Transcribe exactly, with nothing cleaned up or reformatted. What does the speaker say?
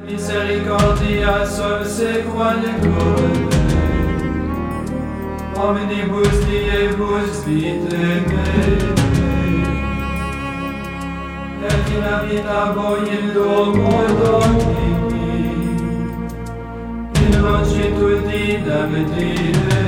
misericordia subsequale corde, omnibus diebus vitae mei, et in habitabo in domo Domini, in longitudinem die